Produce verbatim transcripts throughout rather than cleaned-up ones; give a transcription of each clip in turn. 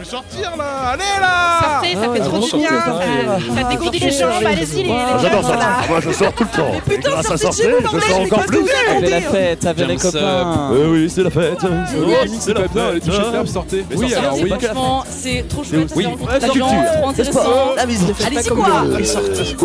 fait sortir là. Allez là. Sortez, ça fait Ah, trop ouais, du bien. sortez, Ça, ça dégourdit les jambes, allez-y les, les Ah, j'adore jeunes, ça. là. Moi, je sors tout le temps. Mais putain, Et grâce à sortez sortir, de chez vous, je bordel, sors mais encore qu'est-ce plus. que vous Avec racontez la fête, avec les James, copains. Oui, oui, c'est la fête. Oui, c'est la bien. Les t-shirts fermes, sortez. Oui, Sortez. alors oui. Franchement, c'est trop chouette, Oui, c'est rencontre la des gens, culture. trop intéressant. La mise, ne faites Allez-y pas comme quoi. le- sortez.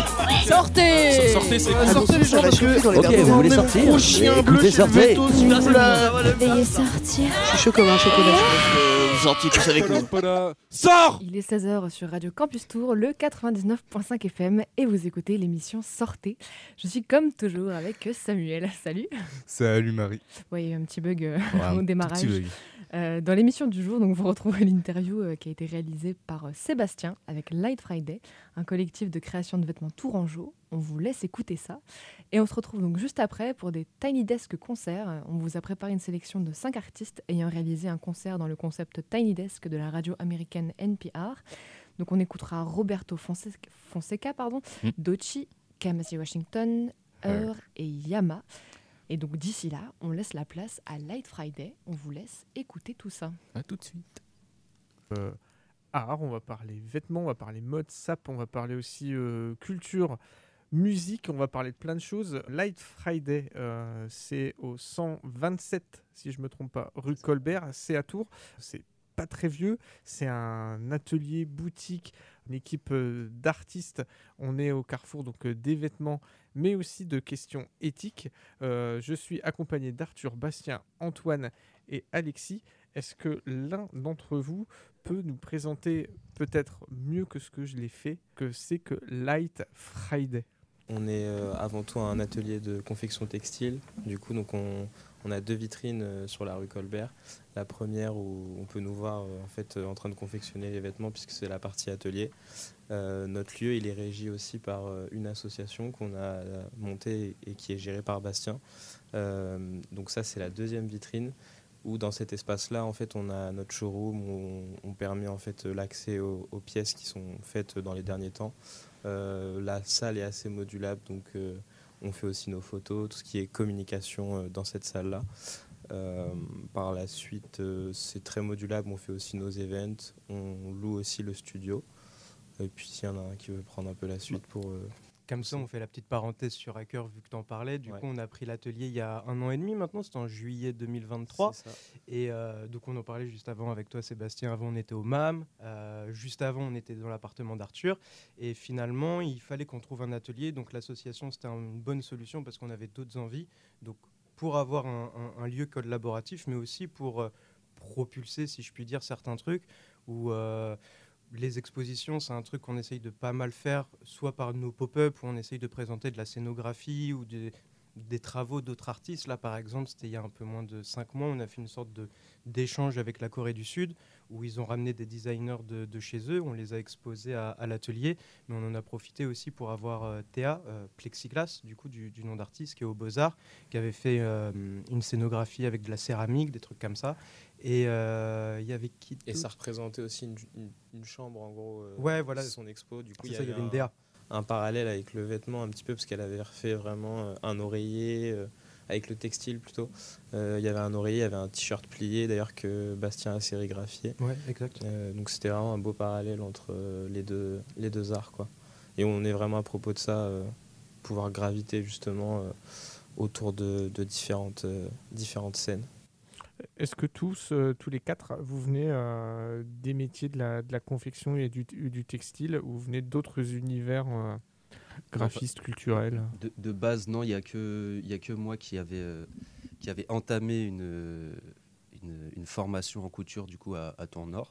Sortez. Sortez, c'est Ah, sortez les gens parce que Ok, vous voulez sortir gros chien bleu Écoutez, chez le sortez. veto, s'il vous plaît. Veuillez sortir. Je suis chaud comme un chocolat. Je pense que vous sortiez tous avec nous. Sors. Il est seize heures sur Radio Campus Tour, le quatre-vingt-dix-neuf virgule cinq F M, et vous écoutez l'émission Sortez. Je suis comme toujours avec Samuel. Salut. Salut Marie. Ouais, il y a eu un petit bug euh, Ouais, au démarrage. tout petit bug. Euh, dans l'émission du jour, donc, vous retrouvez l'interview euh, qui a été réalisée par euh, Sébastien avec Light Friday, un collectif de création de vêtements tourangeau. On vous laisse écouter ça. Et on se retrouve donc juste après pour des Tiny Desk concerts. On vous a préparé une sélection de cinq artistes ayant réalisé un concert dans le concept Tiny Desk de la radio américaine N P R. Donc on écoutera Roberto Fonseca, Fonseca pardon, Mm. Doechii, Kamasi Washington, Heur et Yama. Et donc d'ici là, on laisse la place à Light Friday. On vous laisse écouter tout ça. À tout de suite. Euh, art, on va parler vêtements, on va parler mode, sap, on va parler aussi euh, culture, musique, on va parler de plein de choses. Light Friday, euh, c'est au cent vingt-sept, si je me trompe pas, rue Colbert, c'est à Tours. C'est pas très vieux, c'est un atelier boutique, une équipe euh, d'artistes. On est au carrefour donc euh, des vêtements, mais aussi de questions éthiques. Euh, je suis accompagné d'Arthur, Bastien, Antoine et Alexis. Est-ce que l'un d'entre vous peut nous présenter peut-être mieux que ce que je l'ai fait, que c'est que Light Friday? On est euh, avant tout un atelier de confection textile. Du coup, donc on, on a deux vitrines euh, sur la rue Colbert. La première où on peut nous voir euh, en fait euh, en train de confectionner les vêtements puisque c'est la partie atelier. Euh, notre lieu, il est régi aussi par euh, une association qu'on a euh, montée et qui est gérée par Bastien. Euh, donc ça, c'est la deuxième vitrine où dans cet espace-là, en fait, on a notre showroom où on, on permet en fait l'accès aux, aux pièces qui sont faites dans les derniers temps. Euh, la salle est assez modulable, donc euh, on fait aussi nos photos, tout ce qui est communication euh, dans cette salle-là. Euh, par la suite, euh, c'est très modulable, on fait aussi nos events, on loue aussi le studio. Et puis s'il y en a un qui veut prendre un peu la suite pour... Euh, Comme ça, on fait la petite parenthèse sur Hacker vu que tu en parlais. Du Ouais. coup, on a pris l'atelier il y a un an et demi maintenant, c'était en juillet deux mille vingt-trois. c'est ça. Et euh, donc, on en parlait juste avant avec toi, Sébastien. Avant, on était au M A M. Euh, juste avant, on était dans l'appartement d'Arthur. Et finalement, il fallait qu'on trouve un atelier. Donc, l'association, c'était une bonne solution parce qu'on avait d'autres envies. Donc, pour avoir un, un- un lieu collaboratif, mais aussi pour euh, propulser, si je puis dire, certains trucs où... euh, les expositions, c'est un truc qu'on essaye de pas mal faire, soit par nos pop-up, où on essaye de présenter de la scénographie ou des, des travaux d'autres artistes. Là, par exemple, c'était il y a un peu moins de cinq mois, on a fait une sorte de, d'échange avec la Corée du Sud, où ils ont ramené des designers de, de chez eux, on les a exposés à, à l'atelier, mais on en a profité aussi pour avoir euh, Théa, euh, Plexiglas, du coup, du, du nom d'artiste, qui est au Beaux-Arts, qui avait fait euh, une scénographie avec de la céramique, des trucs comme ça. Et il euh, y avait qui Et d'autre ça représentait aussi une, une- une chambre, en gros, euh, Ouais, voilà. c'est son expo. Du coup, C'est il y ça, il y avait avait une un- D A. un parallèle avec le vêtement un petit peu parce qu'elle avait refait vraiment euh, un oreiller euh, avec le textile plutôt. Euh, Il y avait un oreiller, il y avait un t-shirt plié d'ailleurs que Bastien a sérigraphié. Ouais, exact. Euh, donc c'était vraiment un beau parallèle entre euh, les deux les deux arts quoi. Et on est vraiment à propos de ça, euh, pouvoir graviter justement euh, autour de, de différentes euh, différentes scènes. Est-ce que tous, euh, tous les quatre, vous venez euh, des métiers de la, de la confection et du, du textile ou vous venez d'autres univers euh, graphistes, culturels? De, de base, non, il n'y a, que- il y a que moi qui avait, euh, qui avait entamé une, une, une formation en couture du coup à, à Tours-Nord,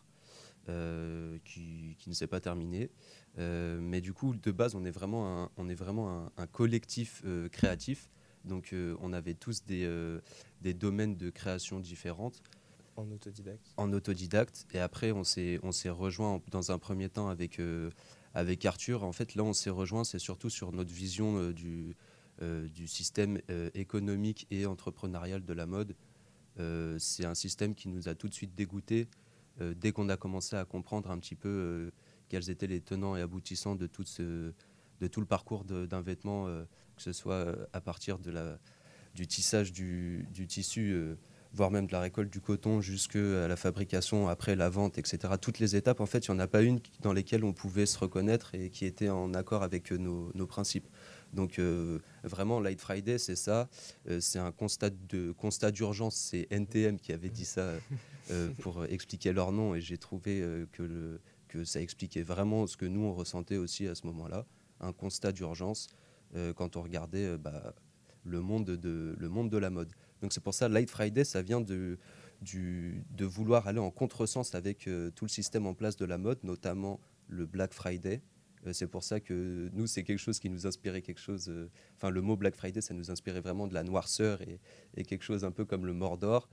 euh, qui, qui ne s'est pas terminée. Euh, mais du coup, de base, on est vraiment un, on est vraiment un, un collectif euh, créatif. Donc, euh, on avait tous des, euh, des domaines de création différentes. En autodidacte. En autodidacte. Et après, on s'est, on s'est rejoint en- dans un premier temps avec, euh, avec Arthur. En fait, là, on s'est rejoint, c'est surtout sur notre vision euh, du, euh, du système euh, économique et entrepreneurial de la mode. Euh, c'est un système qui nous a tout de suite dégoûtés euh, dès qu'on a commencé à comprendre un petit peu euh, quels étaient les tenants et aboutissants de tout, ce, de tout le parcours de- d'un vêtement, euh, que ce soit euh, à partir de la, du tissage du, du tissu euh, voire même de la récolte du coton jusqu'à la fabrication, après la vente, et cetera. Toutes les étapes, en fait, il n'y en a pas une dans lesquelles on pouvait se reconnaître et qui était en accord avec nos, nos principes. Donc euh, vraiment, Light Friday, c'est ça. Euh, c'est un constat, de, constat d'urgence. C'est N T M qui avait dit ça euh, pour expliquer leur nom. Et j'ai trouvé euh, que, le, que ça expliquait vraiment ce que nous, on ressentait aussi à ce moment-là. Un constat d'urgence euh, quand on regardait euh, bah, le, monde de, le monde de la mode. Donc c'est pour ça, Light Friday, ça vient de, du, de vouloir aller en contresens avec euh, tout le système en place de la mode, notamment le Black Friday. C'est pour ça que nous, c'est quelque chose qui nous inspirait quelque chose... Euh, enfin, le mot Black Friday, ça nous inspirait vraiment de la noirceur et, et quelque chose un peu comme le Mordor.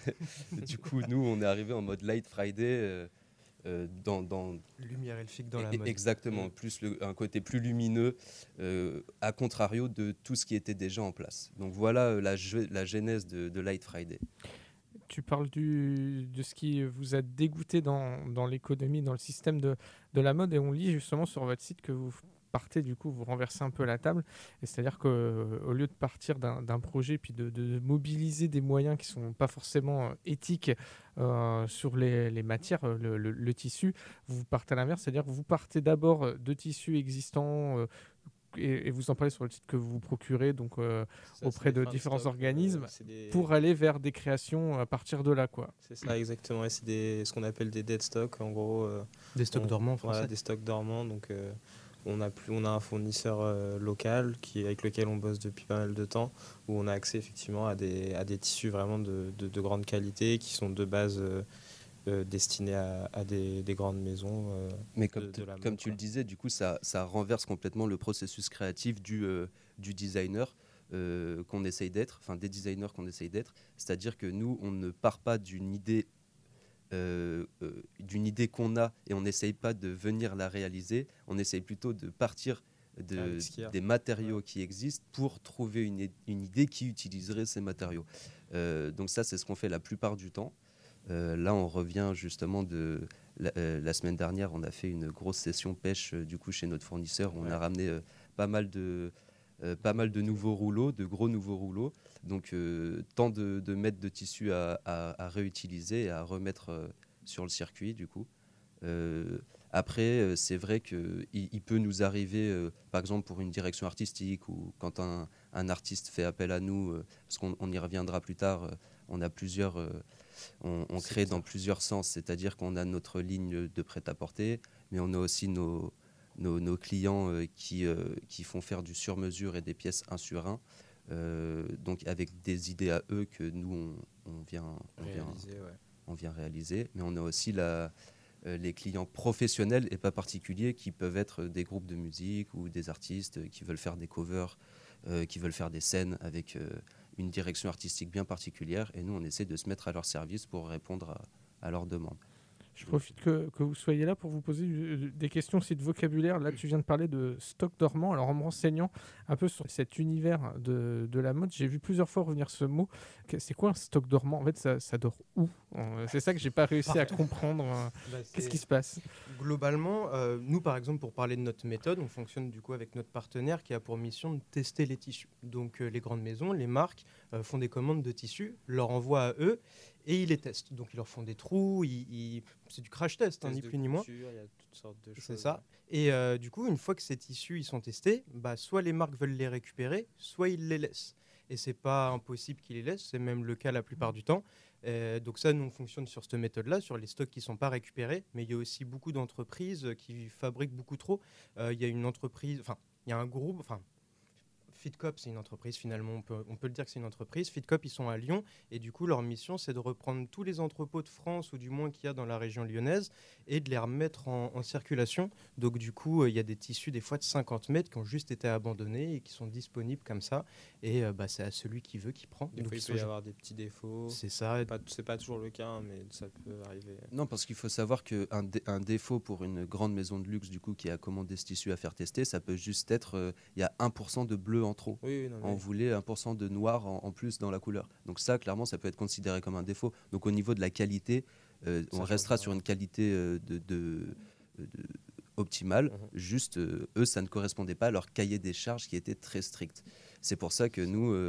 Du coup, nous, on est arrivé en mode Light Friday euh, euh, dans, dans... Lumière elfique dans la et, mode. Exactement, Mm. plus le, un côté plus lumineux, euh, à contrario de tout ce qui était déjà en place. Donc voilà euh, la, la genèse de, de Light Friday. Tu parles du, de ce qui vous a dégoûté dans, dans l'économie, dans le système de, de la mode, et on lit justement sur votre site que vous partez, du coup, vous renversez un peu la table, et c'est-à-dire qu'au lieu de partir d'un, d'un projet, puis de, de mobiliser des moyens qui ne sont pas forcément euh, éthiques euh, sur les, les matières, le, le, le tissu, vous partez à l'inverse, c'est-à-dire que vous partez d'abord de tissus existants, euh, Et, et vous en parlez sur le site que vous vous procurez donc, euh, Ça, auprès de fins différents stock, organismes euh, c'est des... pour aller vers des créations à partir de là, quoi. C'est ça, exactement. Et c'est des, ce qu'on appelle des dead stocks, en gros. Euh, Des stocks on, dormants en français. Voilà, des stocks dormants. Donc, euh, on, a plus, on a un fournisseur euh, local qui, avec lequel on bosse depuis pas mal de temps, où on a accès effectivement à des, à des tissus vraiment de, de, de grande qualité qui sont de base euh, euh, destinés à, à des, des grandes maisons. Euh, Mais comme, de, de la mode, comme tu quoi. le disais, du coup, ça, ça renverse complètement le processus créatif du, euh, du designer euh, qu'on essaye d'être, enfin des designers qu'on essaye d'être. C'est-à-dire que nous, on ne part pas d'une idée, euh, euh, d'une idée qu'on a et on n'essaye pas de venir la réaliser. On essaye plutôt de partir de, Avec ce qu'il y a. des matériaux qui existent pour trouver une, une idée qui utiliserait ces matériaux. Euh, donc ça, c'est ce qu'on fait la plupart du temps. Euh, là, on revient justement de la, euh, la semaine dernière, on a fait une grosse session pêche euh, du coup chez notre fournisseur. Où on Ouais. a ramené euh, pas mal de euh, pas mal de nouveaux rouleaux, de gros nouveaux rouleaux. Donc, euh, tant de, de mètres de tissu à, à, à réutiliser et à remettre euh, sur le circuit du coup. Euh, après, euh, c'est vrai qu'il il peut nous arriver, euh, par exemple pour une direction artistique ou quand un, un artiste fait appel à nous, euh, parce qu'on on y reviendra plus tard, euh, on a plusieurs, euh, on, on crée dans plusieurs sens, c'est-à-dire qu'on a notre ligne de prêt-à-porter, mais on a aussi nos, nos, nos clients euh, qui, euh, qui font faire du sur-mesure et des pièces un sur un, euh, donc avec des idées à eux que nous on, on vient, on vient, Réalisé, ouais. on vient réaliser, mais on a aussi la Euh, les clients professionnels et pas particuliers qui peuvent être des groupes de musique ou des artistes euh, qui veulent faire des covers, euh, qui veulent faire des scènes avec euh, une direction artistique bien particulière. Et nous, on essaie de se mettre à leur service pour répondre à, à leurs demandes. Je profite que, que vous soyez là pour vous poser euh, des questions aussi de vocabulaire. Là, tu viens de parler de stock dormant. Alors, en me renseignant un peu sur cet univers de, de la mode, j'ai vu plusieurs fois revenir ce mot. Que- C'est quoi un stock dormant? En fait, ça, ça dort où? Euh, C'est ça que j'ai pas réussi à comprendre. euh, Bah, Qu'est-ce c'est- qui se passe? Globalement, euh, nous par exemple, pour parler de notre méthode, on fonctionne du coup avec notre partenaire qui a pour mission de tester les tissus. Donc euh, les grandes maisons, les marques euh, font des commandes de tissus, leur envoient à eux et ils les testent. Donc ils leur font des trous, ils, ils- c'est du crash test, hein, Test ni de plus ni moins. couture, il y a toutes sortes de choses. C'est ça. Et euh, du coup, une fois que ces tissus ils sont testés, bah, soit les marques veulent les récupérer, soit ils les laissent. Et c'est pas impossible qu'ils les laissent, c'est même le cas la plupart du temps. Euh, donc ça, nous on fonctionne sur cette méthode-là, sur les stocks qui sont pas récupérés. Mais il y a aussi beaucoup d'entreprises qui fabriquent beaucoup trop. Euh, Il y a une entreprise, enfin, il y a un groupe, enfin. Fitcop, c'est une entreprise finalement, on peut, on peut le dire que c'est une entreprise. Fitcop, ils sont à Lyon et du coup, leur mission, c'est de reprendre tous les entrepôts de France ou du moins qu'il y a dans la région lyonnaise et de les remettre en, en circulation. Donc du coup, euh, il y a des tissus des fois de cinquante mètres qui ont juste été abandonnés et qui sont disponibles comme ça. Et euh, bah, c'est à celui qui veut qui prend. Des Donc, fois, ils il sont peut y gé- avoir des petits défauts. C'est ça. Pas- C'est pas toujours le cas, hein, mais ça peut arriver. Non, parce qu'il faut savoir qu'un dé- un défaut pour une grande maison de luxe du coup, qui a commandé ce tissu à faire tester, ça peut juste être euh, il y a un pour cent de bleu en trop. Oui, oui, non, mais- On voulait un pour cent de noir en, en plus dans la couleur. Donc ça, clairement, ça peut être considéré comme un défaut. Donc au niveau de la qualité, euh, on change restera rien. sur une qualité euh, de, de- de- optimale. Mhm. Juste, euh, eux, ça ne correspondait pas à leur cahier des charges qui était très strict. C'est pour ça que nous, euh,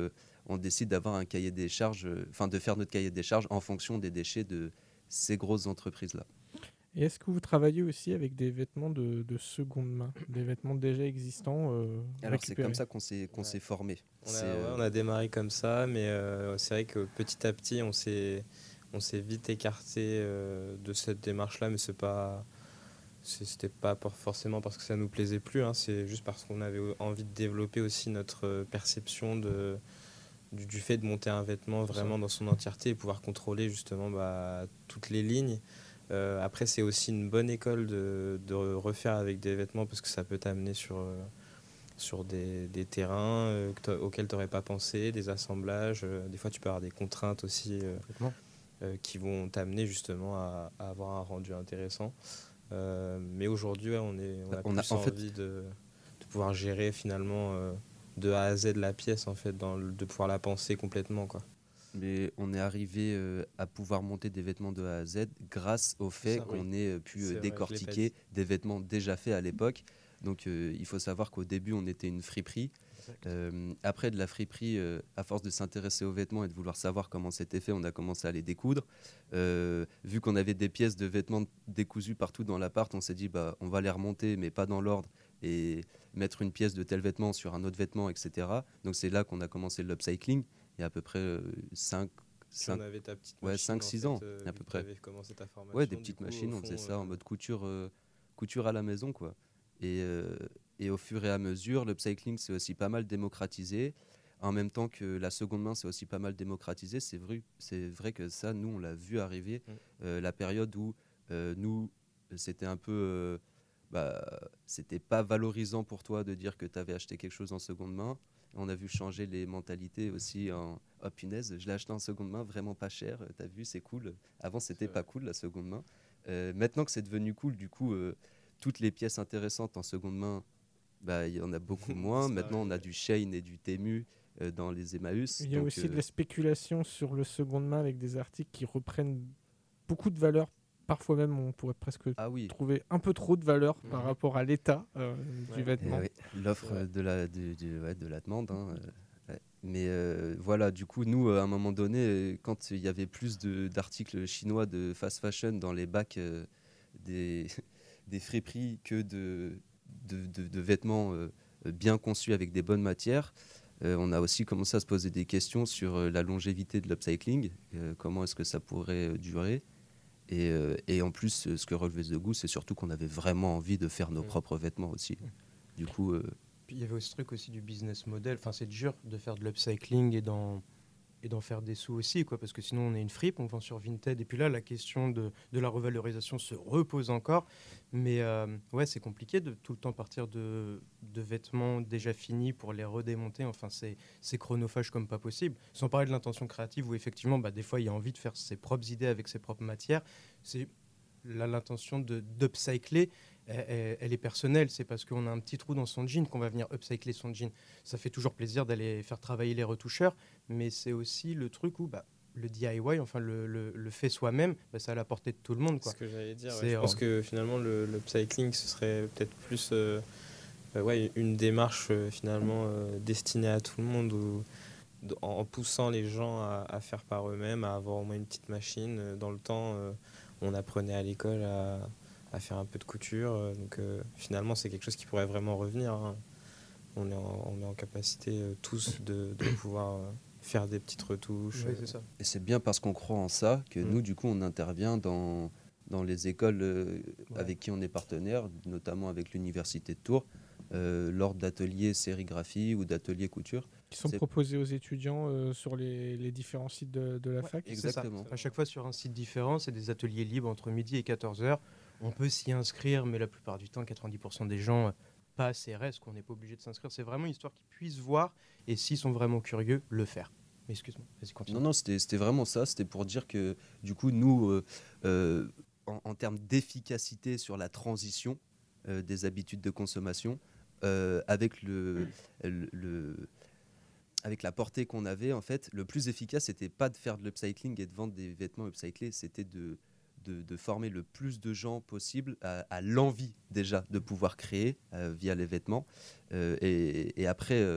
on décide d'avoir un cahier des charges, enfin de faire notre cahier des charges en fonction des déchets de ces grosses entreprises-là. Et est-ce que vous travaillez aussi avec des vêtements de, de seconde main, des vêtements déjà existants euh, Alors c'est récupérés? comme ça qu'on s'est qu'on Ouais. s'est formé. On a, C'est, ouais, euh, on a démarré comme ça, mais euh, c'est vrai que petit à petit, on s'est, on s'est vite écarté euh, de cette démarche-là, mais c'est pas, c'est- c'était pas pour- forcément parce que ça nous plaisait plus, hein, c'est juste parce qu'on avait envie de développer aussi notre euh, perception de, du, du fait de monter un vêtement vraiment dans son entièreté et pouvoir contrôler justement bah, toutes les lignes. Euh, après, c'est aussi une bonne école de, de refaire avec des vêtements parce que ça peut t'amener sur, euh, sur des, des terrains euh, que t'a- auxquels tu n'aurais pas pensé, des assemblages. euh, des fois, tu peux avoir des contraintes aussi euh, Complètement. euh, qui vont t'amener justement à, à avoir un rendu intéressant. Euh, mais aujourd'hui, ouais, on, est, on a On a- plus en fait- envie de, de pouvoir gérer finalement euh, de A à Z la pièce, en fait, dans le- de pouvoir la penser complètement, quoi. Mais on est arrivé euh, à pouvoir monter des vêtements de A à Z grâce au fait Ça, qu'on oui. ait euh, pu C'est euh, vrai, je l'ai pas décortiquer dit. des vêtements déjà faits à l'époque. Donc euh, il faut savoir qu'au début on était une friperie. Euh, après de la friperie, euh, à force de s'intéresser aux vêtements et de vouloir savoir comment c'était fait, on a commencé à les découdre. Euh, vu qu'on avait des pièces de vêtements décousues partout dans l'appart, on s'est dit bah on va les remonter mais pas dans l'ordre et mettre une pièce de tel vêtement sur un autre vêtement, et cetera. Donc c'est là qu'on a commencé l'upcycling. Il y a à peu près euh, cinq Puis on avait ta petite ouais, machine, cinq en six fait, ans, euh, à vu peu que près. t'avais commencé ta formation, Ouais, des du petites coup, au machines, on fond, faisait ça euh, en mode couture, euh, couture à la maison, quoi. Et, euh, et au fur et à mesure, l'upcycling, c'est aussi pas mal démocratisé. En même temps que la seconde main, c'est aussi pas mal démocratisé. C'est vrai, c'est vrai que ça, nous, on l'a vu arriver. Mm. Euh, la période où, euh, nous, c'était un peu... euh, bah, c'était pas valorisant pour toi de dire que tu avais acheté quelque chose en seconde main. On a vu changer les mentalités aussi en oh punaise, je l'ai acheté en seconde main, vraiment pas cher, euh, t'as vu, c'est cool. Avant, c'était C'est pas cool la seconde main. Euh, maintenant que c'est devenu cool, du coup, euh, toutes les pièces intéressantes en seconde main, bah, il y en a beaucoup moins. Disparaît, Maintenant, on a ouais. du Shein et du Temu euh, dans les Emmaüs. Il y a donc, aussi euh, de la spéculation sur le seconde main avec des articles qui reprennent beaucoup de valeur. Parfois même, on pourrait presque ah oui, trouver un peu trop de valeur par Mhm. rapport à l'état euh, Ouais. du Eh vêtement. oui, l'offre Ouais. euh, de la, du- du- ouais, de la demande. hein, euh, ouais. Mais euh, voilà, du coup, nous, euh, à un moment donné, euh, quand il y avait plus de- d'articles chinois de fast fashion dans les bacs euh, des, des friperies que de, de, de- de vêtements euh, bien conçus avec des bonnes matières, euh, on a aussi commencé à se poser des questions sur euh, la longévité de l'upcycling, euh, comment est-ce que ça pourrait euh, durer. Et, euh, et en plus, euh, ce que relevait The Goose, c'est surtout qu'on avait vraiment envie de faire nos Mm. propres vêtements aussi. Du coup, euh, Puis il y avait aussi ce truc aussi du business model. Enfin, c'est dur de faire de l'upcycling et d'en et d'en faire des sous aussi, quoi, parce que sinon on est une fripe, on vend sur Vinted. Et puis là, la question de, de la revalorisation se repose encore. Mais euh, ouais, c'est compliqué de tout le temps partir de, de vêtements déjà finis pour les redémonter. Enfin, c'est c'est chronophage comme pas possible. Sans parler de l'intention créative où effectivement, bah, des fois, il y a envie de faire ses propres idées avec ses propres matières. C'est là l'intention de d'upcycler. Elle, elle- elle est personnelle, c'est parce qu'on a un petit trou dans son jean qu'on va venir upcycler son jean. Ça fait toujours plaisir d'aller faire travailler les retoucheurs, mais c'est aussi le truc où bah, le D I Y, enfin le, le, le fait soi-même, bah, ça à la portée de tout le monde, C'est quoi. ce que j'allais dire. ouais. C'est, Je pense euh, que finalement, le, le upcycling, ce serait peut-être plus euh, euh, ouais, une démarche euh, finalement euh, destinée à tout le monde, où, d- en, en poussant les gens à, à faire par eux-mêmes, à avoir au moins une petite machine. Euh, Dans le temps, euh, on apprenait à l'école à, à faire un peu de couture. euh, donc euh, finalement, c'est quelque chose qui pourrait vraiment revenir. hein. On est en, on est en capacité euh, tous de, de pouvoir euh, faire des petites retouches. Ouais, euh, c'est ça. et c'est bien parce qu'on croit en ça que Mm. nous, du coup, on intervient dans, dans les écoles euh, Ouais. avec qui on est partenaire, notamment avec l'Université de Tours, euh, lors d'ateliers sérigraphie ou d'ateliers couture. Qui sont c'est- proposés aux étudiants euh, sur les, les différents sites de, de la Ouais, fac. c'est ça. Exactement. À chaque fois sur un site différent, c'est des ateliers libres entre midi et quatorze heures. On peut s'y inscrire, mais la plupart du temps, quatre-vingt-dix pour cent des gens euh, pas assez restent, qu'on n'est pas obligé de s'inscrire. C'est vraiment histoire qu'ils puissent voir et s'ils sont vraiment curieux, le faire. Mais excuse-moi, vas-y, continue. Non, non, c'était c'était vraiment ça. C'était pour dire que, du coup, nous, euh, euh, en, en termes d'efficacité sur la transition euh, des habitudes de consommation, euh, avec, le, le- le- avec la portée qu'on avait, en fait, le plus efficace, c'était pas de faire de l'upcycling et de vendre des vêtements upcyclés, c'était de, de, de former le plus de gens possible à, à l'envie déjà de pouvoir créer euh, via les vêtements. Euh, et, et après, euh,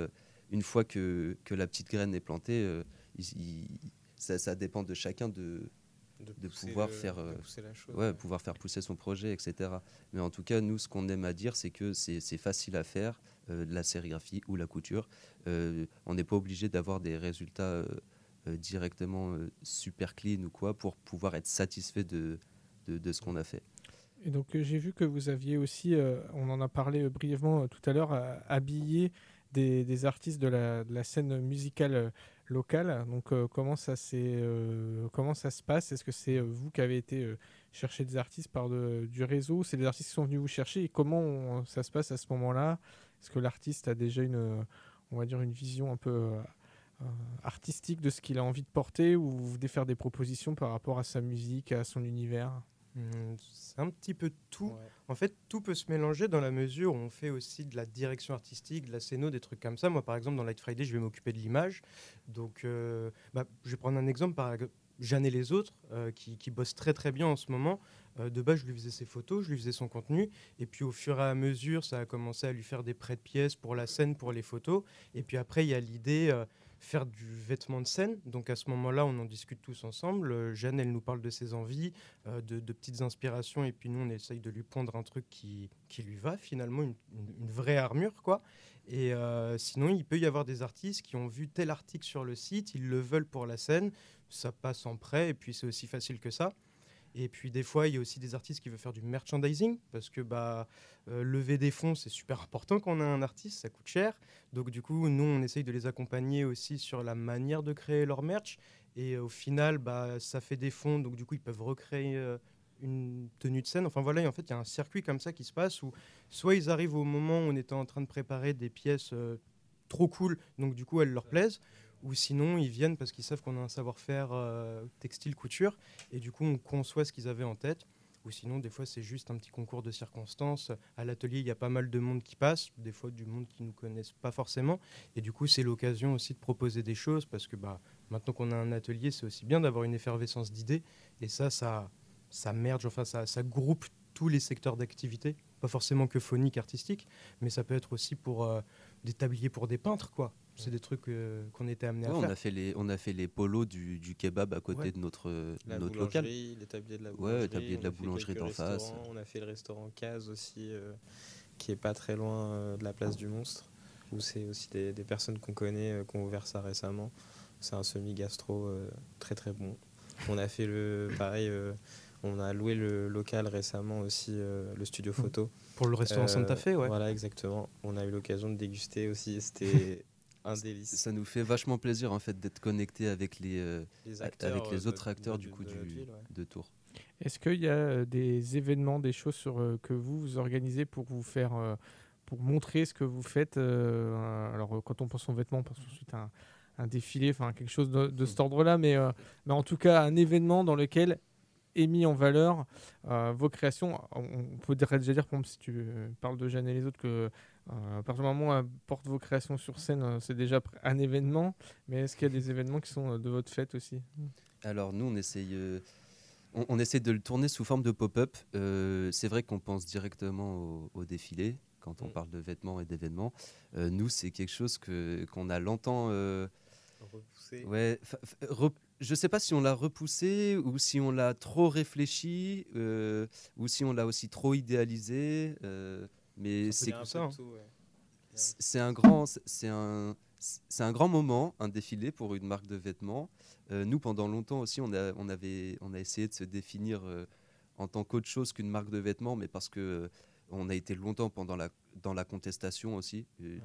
une fois que, que la petite graine est plantée, euh, il, il- ça, ça dépend de chacun de, De, de pousser pouvoir le- faire, de euh, pousser la chose. ouais, ouais. pouvoir faire pousser son projet, et cetera. Mais en tout cas, nous, ce qu'on aime à dire, c'est que c'est c'est facile à faire, euh, la sérigraphie ou la couture. Euh, on n'est pas obligé d'avoir des résultats euh, euh, directement euh, super clean ou quoi pour pouvoir être satisfait de, de, de ce qu'on a fait. Et donc euh, j'ai vu que vous aviez aussi, euh, on en a parlé euh, brièvement euh, tout à l'heure, euh, habillé des, des artistes de la, de la scène musicale euh, locale. Donc euh, comment ça s'est, euh, comment ça se passe? Est-ce que c'est euh, vous qui avez été euh, chercher des artistes par de- du réseau? C'est des artistes qui sont venus vous chercher? Et comment on- ça se passe à ce moment-là? Est-ce que l'artiste a déjà une, euh, on va dire une vision un peu euh, euh, artistique de ce qu'il a envie de porter, ou vous venez faire des propositions par rapport à sa musique, à son univers? Hmm, C'est un petit peu tout. Ouais. En fait, tout peut se mélanger dans la mesure où on fait aussi de la direction artistique, de la scéno, des trucs comme ça. Moi, par exemple, dans Light Friday, je vais m'occuper de l'image. Donc, euh, bah, je vais prendre un exemple, par exemple, Jeanne et les autres, euh, qui, qui bossent très très bien en ce moment. Euh, de base, je lui faisais ses photos, je lui faisais son contenu. Et puis, au fur et à mesure, ça a commencé à lui faire des prêts de pièces pour la scène, pour les photos. Et puis après, il y a l'idée... euh, faire du vêtement de scène. Donc à ce moment-là, on en discute tous ensemble. Euh, Jeanne, elle nous parle de ses envies, euh, de, de petites inspirations, et puis nous, on essaye de lui pondre un truc qui, qui lui va, finalement, une, une- une vraie armure, quoi. Et euh, sinon, il peut y avoir des artistes qui ont vu tel article sur le site, ils le veulent pour la scène, ça passe en prêt, et puis c'est aussi facile que ça. Et puis des fois, il y a aussi des artistes qui veulent faire du merchandising, parce que bah, euh, lever des fonds, c'est super important quand on a un artiste, ça coûte cher. Donc du coup, nous, on essaye de les accompagner aussi sur la manière de créer leur merch. Et euh, au final, bah, ça fait des fonds, donc du coup, ils peuvent recréer euh, une tenue de scène. Enfin voilà, et en fait, il y a un circuit comme ça qui se passe où soit ils arrivent au moment où on était en train de préparer des pièces euh, trop cool, donc du coup, elles leur plaisent. Ou sinon, ils viennent parce qu'ils savent qu'on a un savoir-faire euh, textile couture, et du coup, on conçoit ce qu'ils avaient en tête. Ou sinon, des fois, c'est juste un petit concours de circonstances. À l'atelier, il y a pas mal de monde qui passe, des fois du monde qui ne nous connaissent pas forcément. Et du coup, c'est l'occasion aussi de proposer des choses, parce que bah, maintenant qu'on a un atelier, c'est aussi bien d'avoir une effervescence d'idées. Et ça, ça, ça merge, enfin, ça, ça groupe tous les secteurs d'activité. Pas forcément que phonique, artistique, mais ça peut être aussi pour euh, des tabliers pour des peintres, quoi. C'est des trucs euh, qu'on était amenés Ouais, à on faire. a fait les, on a fait les polos du, du kebab à côté Ouais. de notre, de La notre local. boulangerie, les tabliers de la Ouais, boulangerie. les tabliers de on la a fait boulangerie quelques d'en face. restaurants. On a fait le restaurant Case aussi, euh, qui est pas très loin euh, de la place du Monstre, où c'est aussi des, des personnes qu'on connaît, euh, qui ont ouvert ça récemment. C'est un semi-gastro euh, très très bon. On a fait le pareil, euh, on a loué le local récemment aussi, euh, le studio photo. Pour le restaurant Euh, Santa Fe, ouais. Voilà, exactement. On a eu l'occasion de déguster aussi. C'était un délice. Ça nous fait vachement plaisir en fait d'être connectés avec les, euh, Les a- acteurs, avec les euh, autres de- acteurs de- du coup de du, notre ville, ouais. de Tours. Est-ce qu'il y a euh, des événements, des choses sur, euh, que vous, vous organisez pour vous faire, euh, pour montrer ce que vous faites euh, Alors, euh, quand on pense aux vêtements, on pense ensuite à un, un défilé, enfin quelque chose de, de cet ordre-là, mais, euh, mais en tout cas, un événement dans lequel est mis en valeur euh, vos créations. On, on peut déjà dire, par exemple, si tu euh, parles de Jeanne et les autres, que euh, à partir du moment où elle porte vos créations sur scène, euh, c'est déjà pr- un événement, mais est-ce qu'il y a des événements qui sont euh, de votre fête aussi? Alors nous, on essaye, euh, on, on essaie de le tourner sous forme de pop-up. Euh, c'est vrai qu'on pense directement au, au défilé quand on Mm. parle de vêtements et d'événements. Euh, nous, c'est quelque chose que qu'on a longtemps. euh, Repoussé. Ouais, fa- fa- rep- je sais pas si on l'a repoussé ou si on l'a trop réfléchi euh, ou si on l'a aussi trop idéalisé. euh, mais Ça c'est peut Il y a un ça, peu hein. de tout, ouais. c'est c'est un grand, c'est un, c'est un grand moment, un défilé pour une marque de vêtements. Euh, nous, pendant longtemps aussi, on a, on avait, on a essayé de se définir euh, en tant qu'autre chose qu'une marque de vêtements, mais parce que euh, on a été longtemps pendant la, dans la contestation aussi. Euh,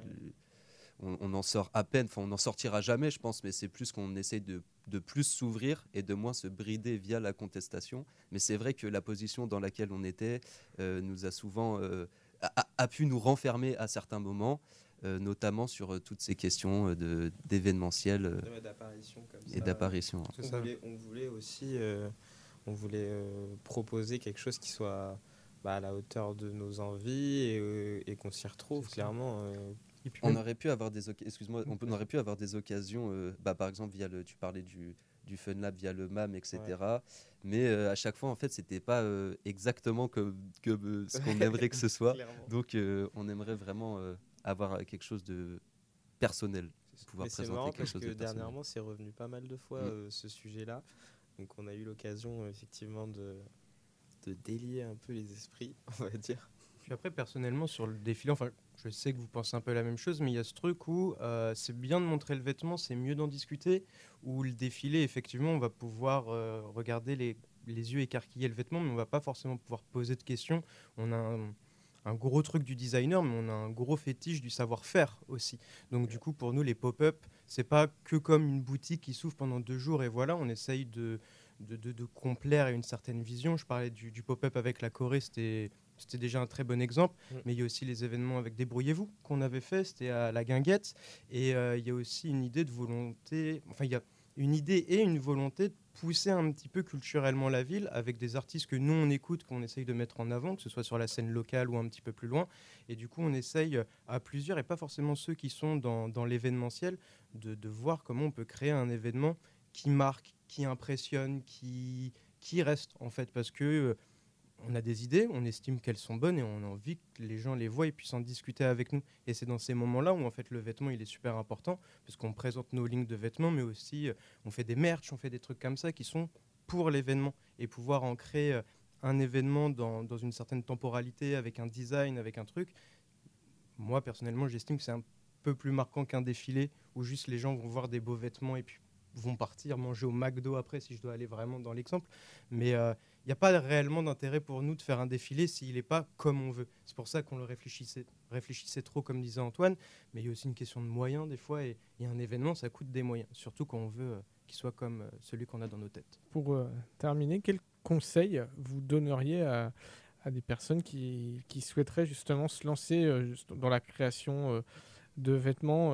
on, on en sort à peine, enfin on n'en sortira jamais, je pense, mais c'est plus qu'on essaye de, de plus s'ouvrir et de moins se brider via la contestation. Mais c'est vrai que la position dans laquelle on était euh, nous a souvent euh, a, a pu nous renfermer à certains moments, euh, notamment sur euh, toutes ces questions euh, de, d'événementiel euh, Ouais, d'apparition comme ça. et d'apparition. hein. On voulait, on voulait aussi euh, on voulait euh, proposer quelque chose qui soit bah, à la hauteur de nos envies et, euh, et qu'on s'y retrouve clairement. euh. Et puis On même- aurait pu avoir des oc- excuse-moi, on, peut- on aurait pu avoir des occasions, euh, bah, par exemple via le, tu parlais du du Fun Lab via le M A M, et cetera. Mais euh, à chaque fois, en fait, c'était pas euh, exactement comme, comme euh, ce qu'on aimerait que ce soit. Clairement. Donc, euh, on aimerait vraiment euh, avoir quelque chose de personnel. Pouvoir Mais c'est présenter marrant quelque parce chose que de personnel. dernièrement, c'est revenu pas mal de fois Mm. euh, ce sujet-là. Donc on a eu l'occasion euh, effectivement de, de délier un peu les esprits, on va dire. Puis après, personnellement, sur le défilé, enfin, je sais que vous pensez un peu la même chose, mais il y a ce truc où euh, c'est bien de montrer le vêtement, c'est mieux d'en discuter, où le défilé, effectivement, on va pouvoir euh, regarder les, les yeux écarquiller le vêtement, mais on va pas forcément pouvoir poser de questions. On a un, un gros truc du designer, mais on a un gros fétiche du savoir-faire aussi. Donc du coup, pour nous, les pop-up, c'est pas que comme une boutique qui s'ouvre pendant deux jours et voilà, on essaye de, de, de, de complaire à une certaine vision. Je parlais du, du pop-up avec la Corée, c'était... C'était déjà un très bon exemple, Mm. mais il y a aussi les événements avec Débrouillez-vous qu'on avait fait, c'était à la Guinguette. Et euh, il y a aussi une idée de volonté, enfin il y a une idée et une volonté de pousser un petit peu culturellement la ville avec des artistes que nous on écoute, qu'on essaye de mettre en avant, que ce soit sur la scène locale ou un petit peu plus loin. Et du coup on essaye à plusieurs, et pas forcément ceux qui sont dans, dans l'événementiel, de, de voir comment on peut créer un événement qui marque, qui impressionne, qui, qui reste en fait, parce que... Euh, on a des idées, on estime qu'elles sont bonnes et on a envie que les gens les voient et puissent en discuter avec nous. Et c'est dans ces moments-là où en fait le vêtement il est super important parce qu'on présente nos lignes de vêtements, mais aussi euh, on fait des merch, on fait des trucs comme ça qui sont pour l'événement, et pouvoir en créer euh, un événement dans, dans une certaine temporalité avec un design, avec un truc. Moi personnellement j'estime que c'est un peu plus marquant qu'un défilé où juste les gens vont voir des beaux vêtements et puis vont partir manger au McDo après, si je dois aller vraiment dans l'exemple. Mais il euh, n'y a pas réellement d'intérêt pour nous de faire un défilé s'il n'est pas comme on veut. C'est pour ça qu'on le réfléchissait, réfléchissait trop, comme disait Antoine. Mais il y a aussi une question de moyens des fois. Et, et un événement, ça coûte des moyens. Surtout quand on veut euh, qu'il soit comme euh, celui qu'on a dans nos têtes. Pour euh, terminer, quels conseils vous donneriez à, à des personnes qui, qui souhaiteraient justement se lancer euh, juste dans la création euh, de vêtements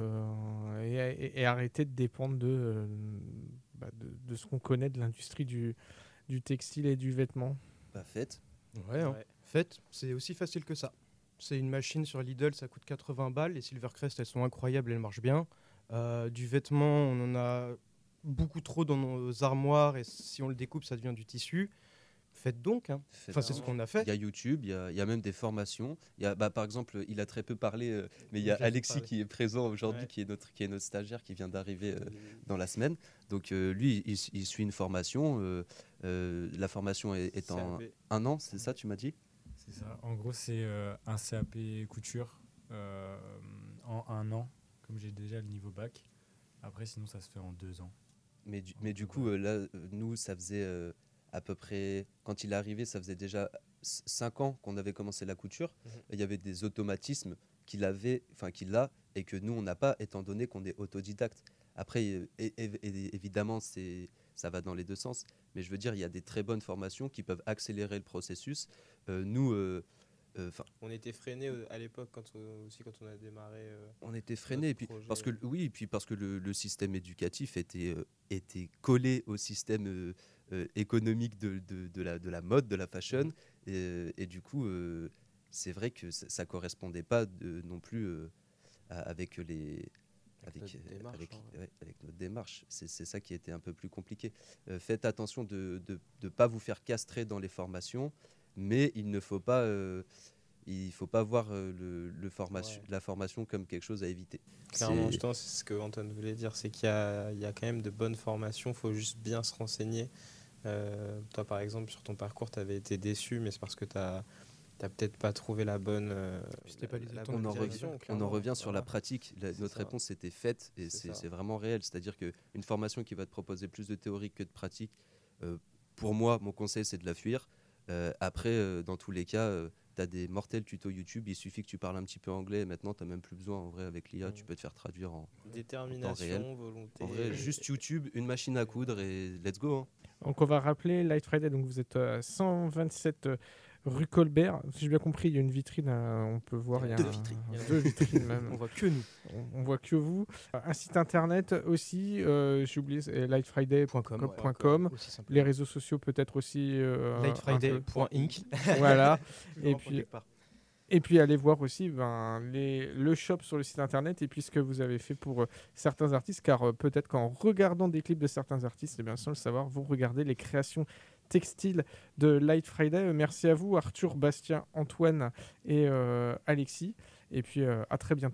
euh, et, et, et arrêter de dépendre de, euh, bah de, de ce qu'on connaît de l'industrie du, du textile et du vêtement? Bah faites. Ouais, hein. Ouais. Faites, c'est aussi facile que ça. C'est une machine sur Lidl, ça coûte quatre-vingts balles. Les Silvercrest, elles sont incroyables, elles marchent bien. Euh, du vêtement, on en a beaucoup trop dans nos armoires et si on le découpe, ça devient du tissu. Faites donc, hein. Faites Enfin, c'est ce qu'on a fait. Il y a YouTube, il y a, il y a même des formations. Il y a, bah, par exemple, il a très peu parlé, euh, mais il y a J'ai Alexis parlé. qui est présent aujourd'hui, Ouais. qui, est notre, qui est notre stagiaire, qui vient d'arriver euh, dans la semaine. Donc euh, lui, il, il suit une formation. Euh, euh, la formation est, est en C A P. un an, c'est ça, tu m'as dit? C'est ça. En gros, c'est euh, un C A P couture euh, en un an, comme j'ai déjà le niveau bac. Après, sinon, ça se fait en deux ans. Mais du, mais du coup, euh, là, euh, nous, ça faisait euh, à peu près, quand il est arrivé, ça faisait déjà cinq ans qu'on avait commencé la couture. Mhm. Il y avait des automatismes qu'il avait, enfin qu'il a, et que nous, on n'a pas, étant donné qu'on est autodidacte. Après, euh, é- é- é- évidemment, c'est, ça va dans les deux sens. Mais je veux dire, il y a des très bonnes formations qui peuvent accélérer le processus. Euh, nous, euh, euh, 'fin, On était freinés euh, à l'époque quand on, aussi quand on a démarré. euh, on était freinés. Et puis, projet, parce que, euh. oui, et puis parce que le, le système éducatif était, euh, était collé au système euh, euh, économique de, de, de, la, de la mode, de la fashion. Et, et du coup, euh, c'est vrai que ça ne correspondait pas de- non plus euh, à- avec les... Avec Avec, notre euh, démarche, avec, hein. ouais, avec notre démarche. C'est c'est ça qui était un peu plus compliqué. Euh, faites attention de ne pas vous faire castrer dans les formations, mais il ne faut pas, euh, il faut pas voir euh, le, le formation, Ouais. la formation comme quelque chose à éviter. Clairement, C'est- justement, c'est ce que Antoine voulait dire, c'est qu'il y a, il y a quand même de bonnes formations, il faut juste bien se renseigner. Euh, toi, par exemple, sur ton parcours, tu avais été déçu, mais c'est parce que tu n'as peut-être pas trouvé la bonne, euh, C'était pas les la attentes bonne on en, direction, revient, on en clairement. revient sur la Voilà. pratique. La- C'est notre ça. réponse était faite et C'est c'est ça. c'est vraiment réel. C'est-à-dire qu'une formation qui va te proposer plus de théorie que de pratique, euh, pour moi, mon conseil, c'est de la fuir. Euh, après, euh, dans tous les cas, tu as des mortels tutos YouTube. Il suffit que tu parles un petit peu anglais. Et maintenant, tu n'as même plus besoin. En vrai, avec l'I A, tu peux te faire traduire en, en temps réel. Détermination, volonté. En vrai, juste YouTube, une machine à coudre et let's go. Hein. Donc on va rappeler Light Friday, donc vous êtes à cent vingt-sept euh, rue Colbert. Si j'ai bien compris, il y a une vitrine, euh, on peut voir. Il y a Deux un- vitrines. Deux vitrines même. On voit que nous. On, on voit que vous. Un site internet aussi, euh, j'ai oublié, c'est light friday point com. Point com, ouais. Point com. Aussi simple. Les réseaux sociaux peut-être aussi. Euh, un lightfriday peu. point inc. Voilà. Toujours Et en puis, quelque part. et puis allez voir aussi ben, les, le shop sur le site internet et puis ce que vous avez fait pour euh, certains artistes, car euh, peut-être qu'en regardant des clips de certains artistes, et bien sans le savoir, vous regardez les créations textiles de Light Friday. Euh, merci à vous Arthur, Bastien, Antoine et euh, Alexis. Et puis euh, à très bientôt.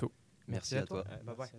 Merci à toi. Bye bye.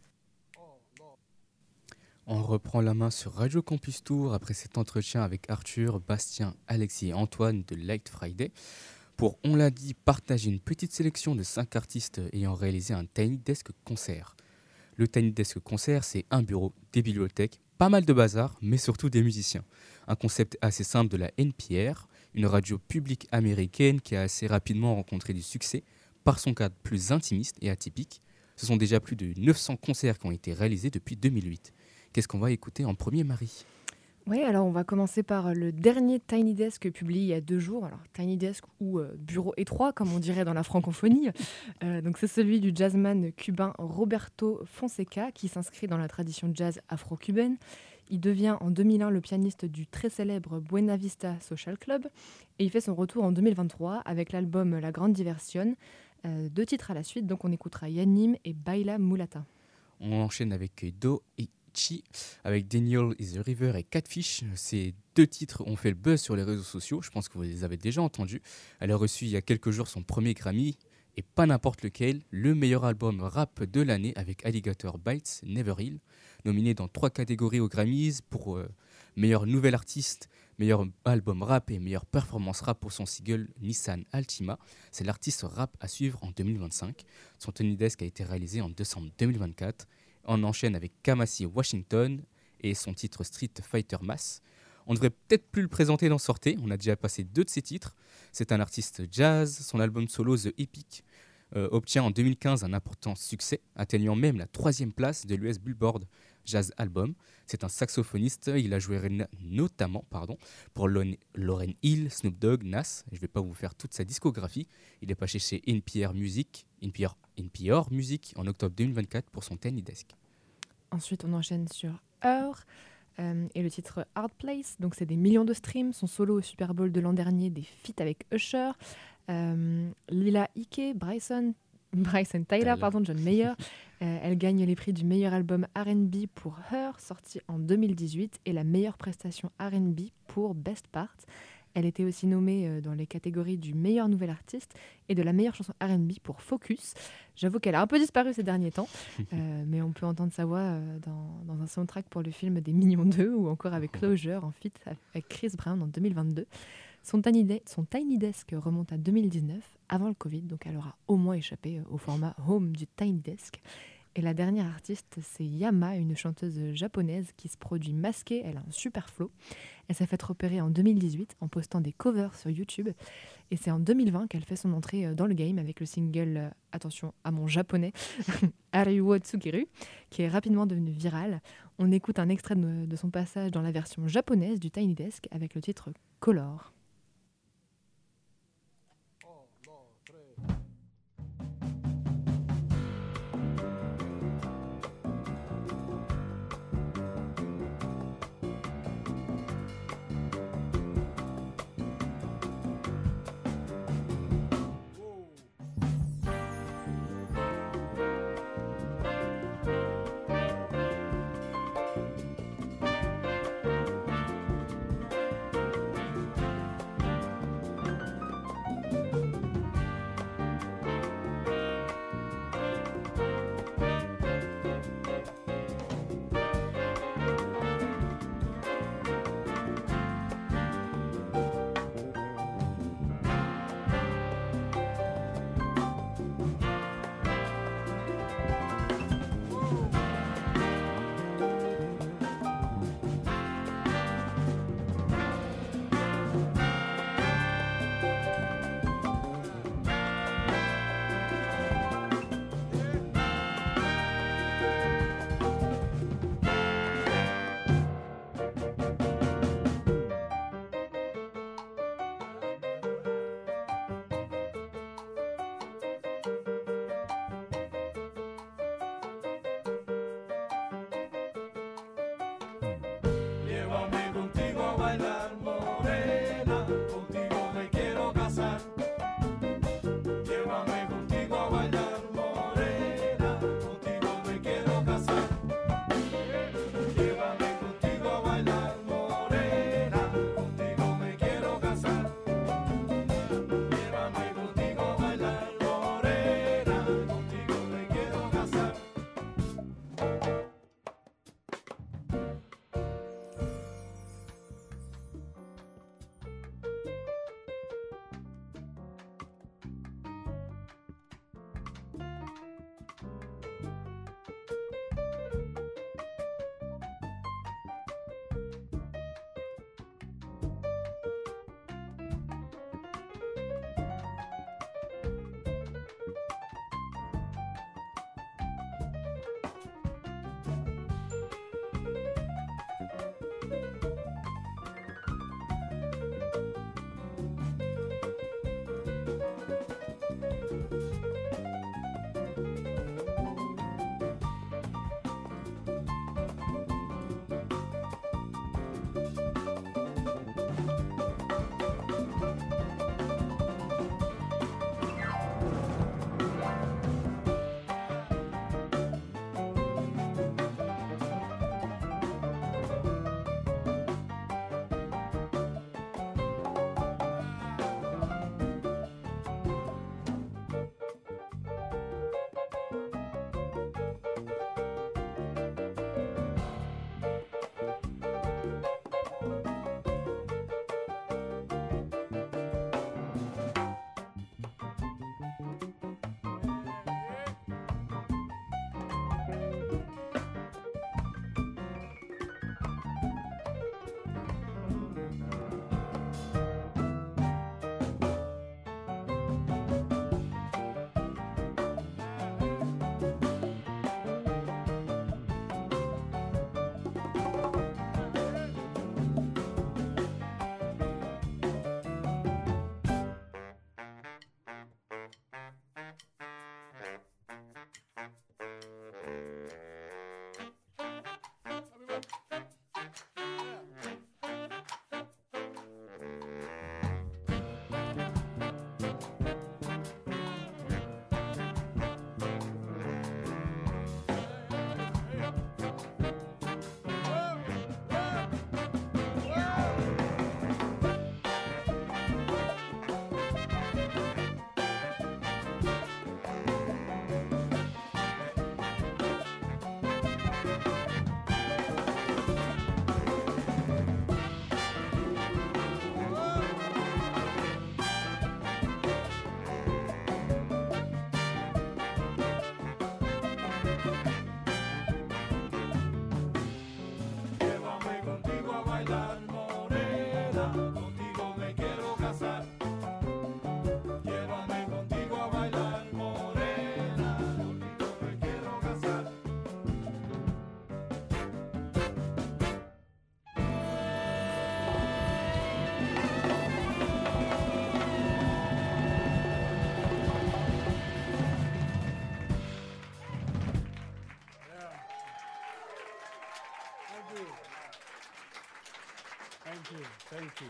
On reprend la main sur Radio Campus Tour après cet entretien avec Arthur, Bastien, Alexis et Antoine de Light Friday pour, on l'a dit, partager une petite sélection de cinq artistes ayant réalisé un Tiny Desk concert. Le Tiny Desk concert, c'est un bureau, des bibliothèques, pas mal de bazar, mais surtout des musiciens. Un concept assez simple de la N P R, une radio publique américaine qui a assez rapidement rencontré du succès par son cadre plus intimiste et atypique. Ce sont déjà plus de neuf cents concerts qui ont été réalisés depuis deux mille huit. Qu'est-ce qu'on va écouter en premier, Marie ? Oui, alors on va commencer par le dernier Tiny Desk publié il y a deux jours. Alors Tiny Desk ou euh, bureau étroit, comme on dirait dans la francophonie. Euh, donc c'est celui du jazzman cubain Roberto Fonseca qui s'inscrit dans la tradition jazz afro-cubaine. Il devient en deux mille un le pianiste du très célèbre Buena Vista Social Club et il fait son retour en deux mille vingt-trois avec l'album La Grande Diversion. Euh, deux titres à la suite, donc on écoutera Yanim et Baila Mulata. On enchaîne avec Do et Chi, avec Daniel is the River et Catfish. Ces deux titres ont fait le buzz sur les réseaux sociaux, je pense que vous les avez déjà entendus. Elle a reçu il y a quelques jours son premier Grammy, et pas n'importe lequel, le meilleur album rap de l'année avec Alligator Bites, Never Heal, nominé dans trois catégories aux Grammys pour euh, meilleur nouvel artiste, meilleur album rap et meilleure performance rap pour son single Nissan Altima. C'est l'artiste rap à suivre en deux mille vingt-cinq. Son Tiny Desk a été réalisé en décembre deux mille vingt-quatre. On enchaîne avec Kamasi Washington et son titre Street Fighter Mass. On ne devrait peut-être plus le présenter dans Sortez, on a déjà passé deux de ses titres. C'est un artiste jazz, son album solo The Epic euh, obtient en deux mille quinze un important succès, atteignant même la troisième place de l'U S Billboard Jazz Album. C'est un saxophoniste, il a joué notamment pardon, pour Lauryn Hill, Snoop Dogg, Nas. Je ne vais pas vous faire toute sa discographie. Il est passé chez N P R Music, N P R, N P R Music en octobre deux mille vingt-quatre pour son Tiny Desk. Ensuite, on enchaîne sur Heure euh, et le titre Hard Place. Donc, c'est des millions de streams. Son solo au Super Bowl de l'an dernier, des feats avec Usher, euh, Lila Ike, Bryson, Bryson Tyler, Tyler. pardon, John Mayer. Euh, elle gagne les prix du meilleur album R and B pour Her, sorti en deux mille dix-huit, et la meilleure prestation R and B pour Best Part. Elle était aussi nommée euh, dans les catégories du meilleur nouvel artiste et de la meilleure chanson R and B pour Focus. J'avoue qu'elle a un peu disparu ces derniers temps, euh, mais on peut entendre sa voix euh, dans, dans un soundtrack pour le film des Mignons deux ou encore avec Closure en feat avec Chris Brown en deux mille vingt-deux. Son Tiny, De- son Tiny Desk remonte à deux mille dix-neuf, avant le Covid, donc elle aura au moins échappé au format Home du Tiny Desk. Et la dernière artiste, c'est Yama, une chanteuse japonaise qui se produit masquée. Elle a un super flow. Elle s'est fait repérer en deux mille dix-huit en postant des covers sur YouTube. Et c'est en deux mille vingt qu'elle fait son entrée dans le game avec le single, euh, attention à mon japonais, Ariwo Tsukiru, qui est rapidement devenu viral. On écoute un extrait de, de son passage dans la version japonaise du Tiny Desk avec le titre Color. you, thank you.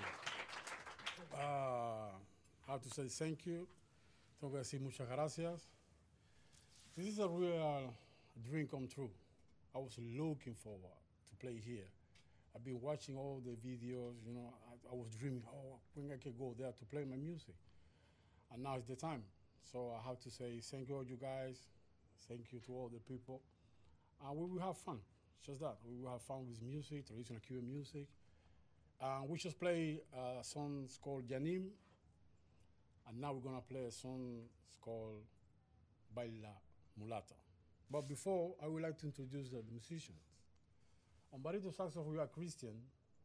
Uh, I have to say thank you. Tengo que decir muchas gracias. This is a real dream come true. I was looking forward to play here. I've been watching all the videos, you know, I, I was dreaming, oh, when I can go there to play my music. And now it's the time. So I have to say thank you all you guys. Thank you to all the people. And we will have fun, just that. We will have fun with music, traditional Cuban music. And we just play a song called Yanim. And now we're gonna play a song called Baila Mulata. But before, I would like to introduce the musicians. On barito saxophone, we are Christian.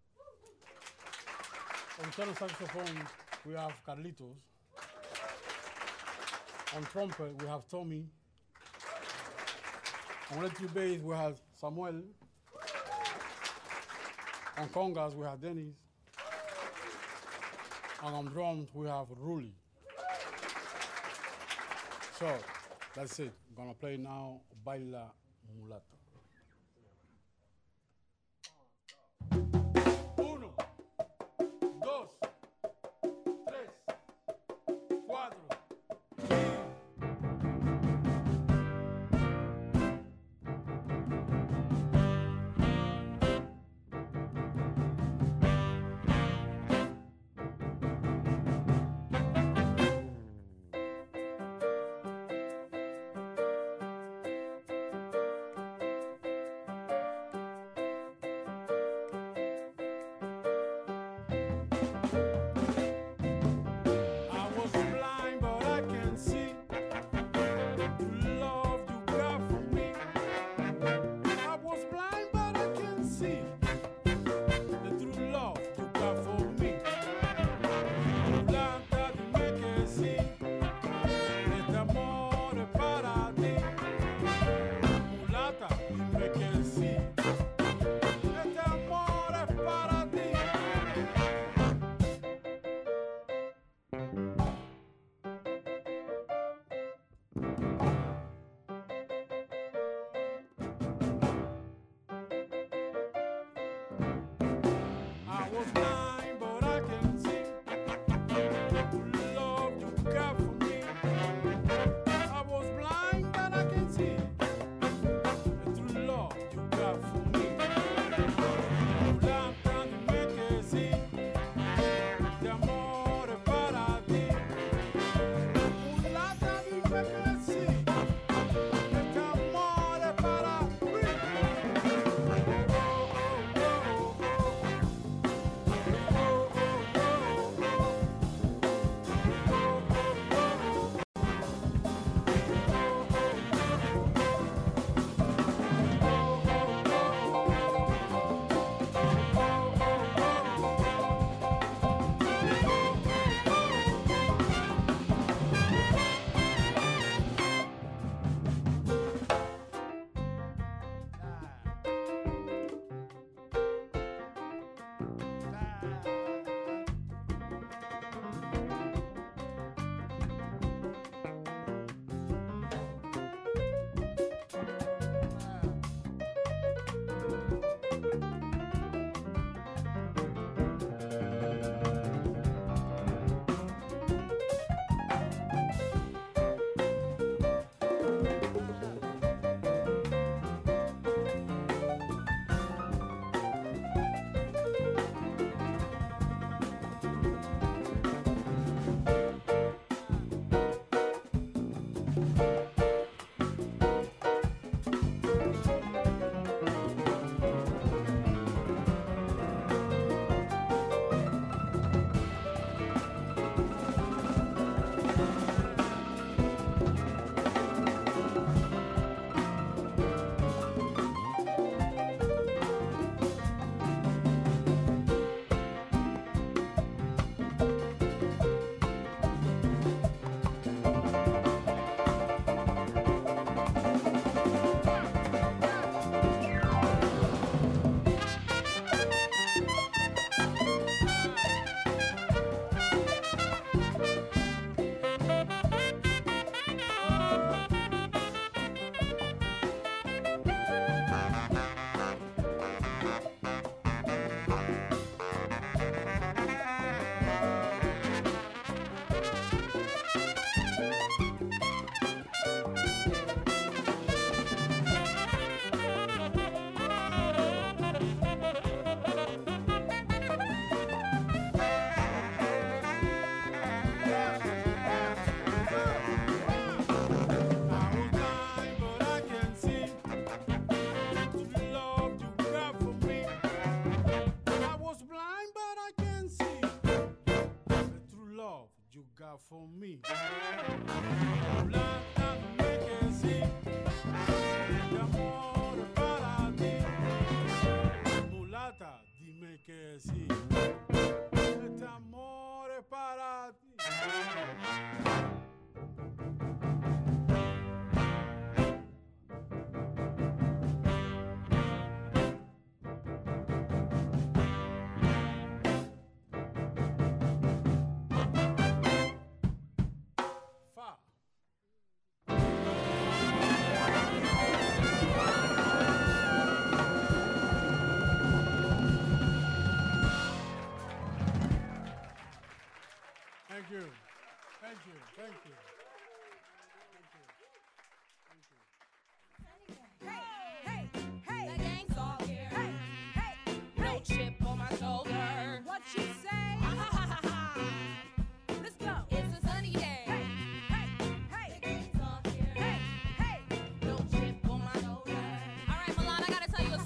On tenor saxophone, we have Carlitos. On trumpet, we have Tommy. On electric bass, we have Samuel. On congas, we have Dennis. And on drums, we have Ruli. So, that's it. I'm gonna play now Baila Mulata. Uno, dos, tres, cuatro. mulata for me. Mulata, dime que sí. Este amor es para ti. Mulata, dime que sí. Este amor es para ti. Thank you. Thank you. Thank you. Hey, hey, the gang's all here. Hey, hey, no chip on my shoulder. What you say? Let's go. It's a sunny day. Hey, hey, hey, the gang's all here. Hey, hey, no chip on my shoulder. All right, Milan, I gotta tell you a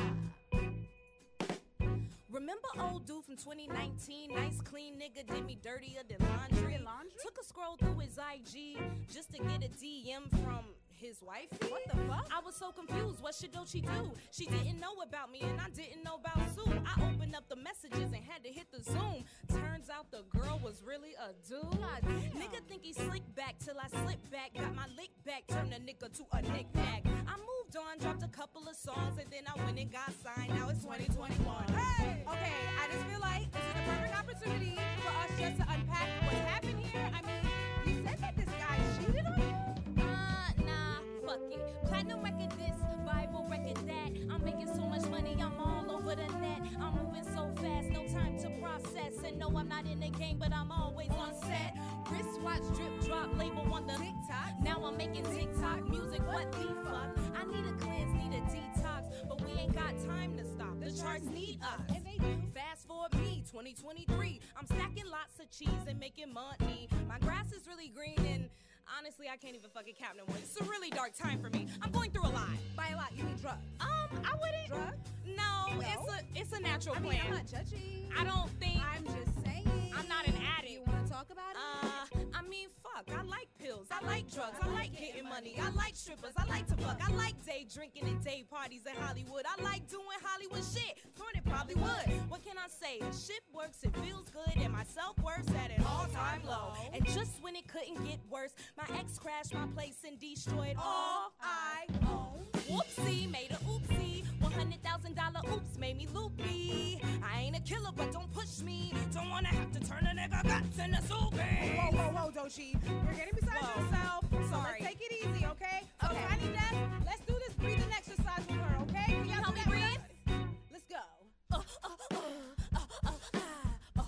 story. Remember old dude from twenty nineteen? Nice clean nigga did me dirtier than laundry. laundry. Took a scroll through his I G just to get a D M from his wife. What the fuck? I was so confused. What should Doechii do? She didn't know about me and I didn't know about Sue. I opened up the messages and had to hit the zoom. Turns out the girl was really a dude. Nigga think he slick back till I slip back. Got my lick back, turned a nigga to a knick-knack. I moved on, dropped a couple of songs, and then I went and got signed. Now it's twenty twenty-one. Hey! Okay, I just feel like this is the perfect opportunity for us just to unpack what's happened here. I mean, you said that this guy cheated on you? Uh, nah, fuck it. Platinum record this, Bible record that. I'm making so much money, I'm all over the net. I'm moving so fast, no time to process. And no, I'm not in the game, but I'm always on set. Wristwatch, drip, drop, label on the TikTok. Now I'm making TikTok music, what the fuck? I need a cleanse, need a detox, but we ain't got time to stop. The charts need us. Fast forward me, twenty twenty-three. I'm stacking lots of cheese and making money. My grass is really green and honestly, I can't even fucking count no more. It's a really dark time for me. I'm going through a lot. By a lot, you mean drugs? Um, I wouldn't. Drugs? No, no, it's a it's a natural I mean, plan. I'm not judging. I don't think. I'm just saying. I'm not an addict. You want to talk about it? Uh, I mean, fuck. I like pills. I like drugs. I like getting money. I like strippers. I like to fuck. I like day drinking and day parties in Hollywood. I like doing Hollywood shit. Thornton probably would. What can I say? The shit works. It feels good, and my self-worth's at an all-time low. And just when it couldn't get worse, my ex crashed my place and destroyed all I own. Whoopsie, made a oopsie. one hundred thousand dollar oops made me loopy. I ain't a killer, but don't push me. Don't wanna have to turn a nigga guts into soup. Whoa, whoa, whoa, Doechii. You're getting beside whoa. yourself. So Sorry. Let's take it easy, okay? So okay. Tiny Desk, let's do this breathing exercise with her, okay? Can you help me breathe? Let's go. Uh, uh, uh, uh, uh, uh,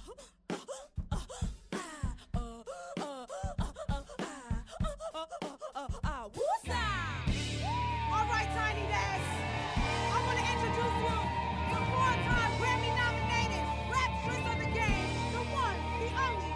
uh, all right, Tiny Desk. I want to introduce you to four-time Grammy-nominated Raptress of the game, the one, the only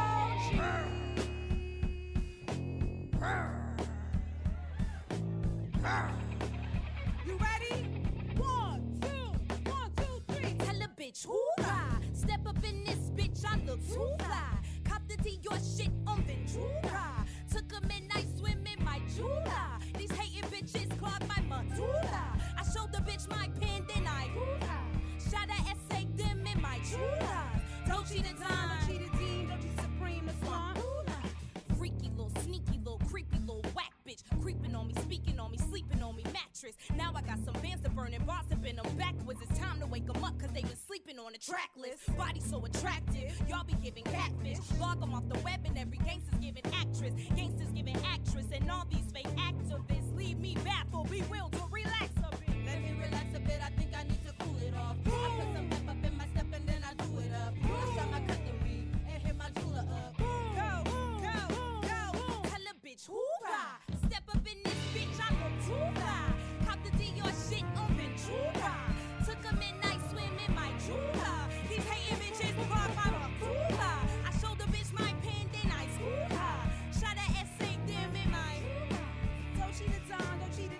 Doechii. You ready? One, two, one, two, three. Tell a bitch, hoorah. Step up in this bitch, I look too fly. Cop the Dior shit on Ventura. Took a midnight swim in my Jula. These hating bitches clog my medulla. I showed the bitch my pen, then I shot a essay them in my Jula. Doechii the Don, Doechii the D, Doechii Supreme, the swan. Freaky little, sneaky little, creepy little whack bitch. Creeping on me, speaking on me, sleeping on me, mattress. Now I got some bands to burn and bars to bend them backwards. It's time to wake them up, cause they been sleeping on the track list. Body so attractive, y'all be giving catfish. Log them off the web and every gangster's giving actress. Gangsters giving actress and all these fake activists leave me baffled, bewildered, relax a bit. Let me relax a bit, I think I need to cool it off. I put some pep up in my step and then I do it up. I shot my cutlery and hit my jeweler up. Go, go, go, tell a bitch, hoorah. Step up in this bitch, I look too fly. Cop the Dior shit on Ventura. Took a midnight swim in my Jula. These hating bitches clog my medulla. I showed the bitch my pen, then I school her. Shot a essay them in my Doechii the Don, Doechii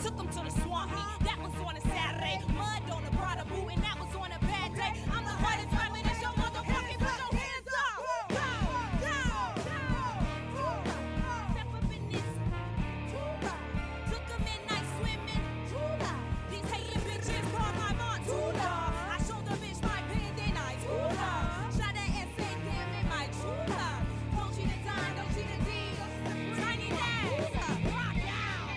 Took him to the swamp meet, that was on a Saturday. Mud on the Prada boot, and that was on a bad day. I'm the hardest rapper that your motherfucking put your hands up. Go, go, go. Step up in this. Took a midnight swimming. These hating bitches call my mom Tula. I showed the bitch my pen, then I Tula. Shot her and said, damn it, my Tula. Don't cheat the dime, don't cheat the deal. Tiny Dash, rock out.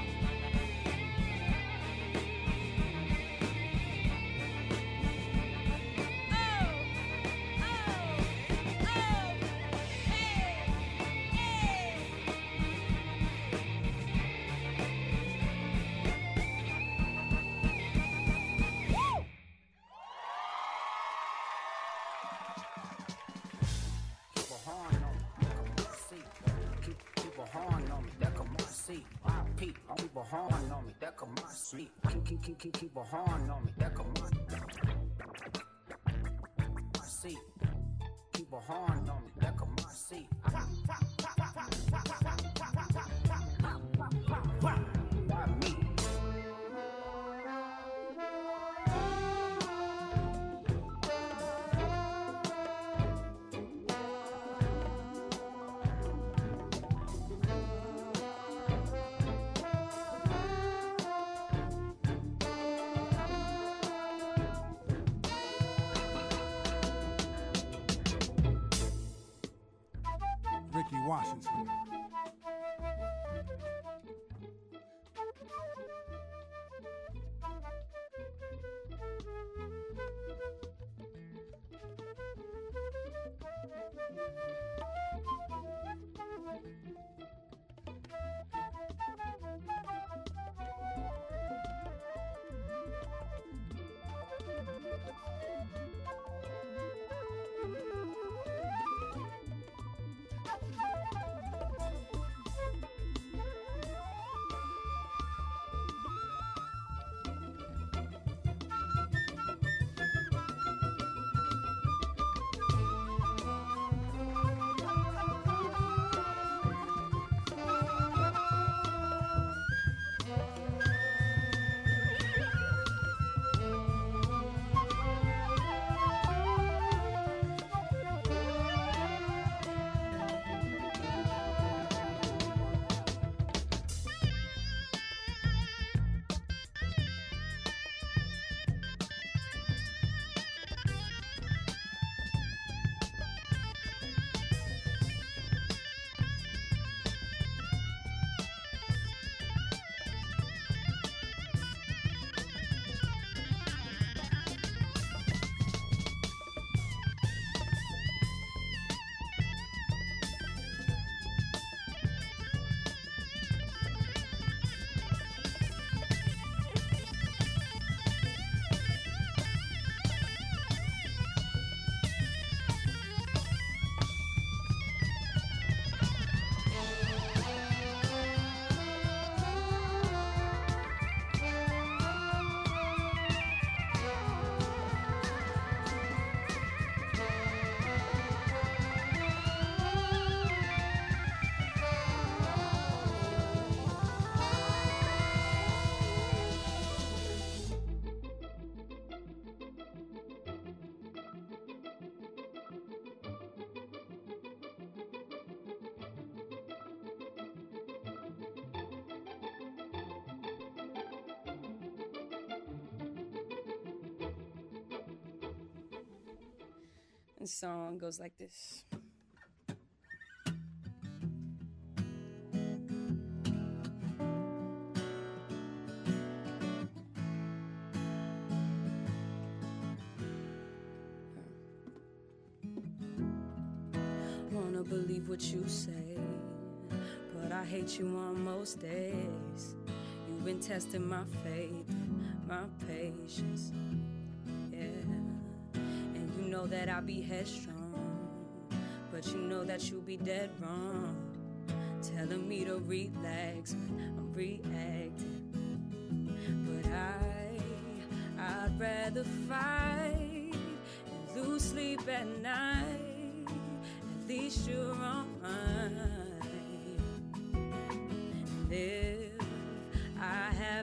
Keep a horn on me, that come on see. Keep, keep a horn on me, that come on see. I peep, keep a horn on me, that come on see. Keep, keep, keep, keep, keep a horn on me, that come on see. Keep a horn on me, that come on see. Why me? Ricky Washington. This song goes like this. Wanna believe what you say, but I hate you on most days. You've been testing my faith, my patience, yeah. And you know that I be headstrong, but you know that you be dead wrong, telling me to relax when I'm reacting. But I, I'd rather fight and lose sleep at night. At least you're on mine. And if I have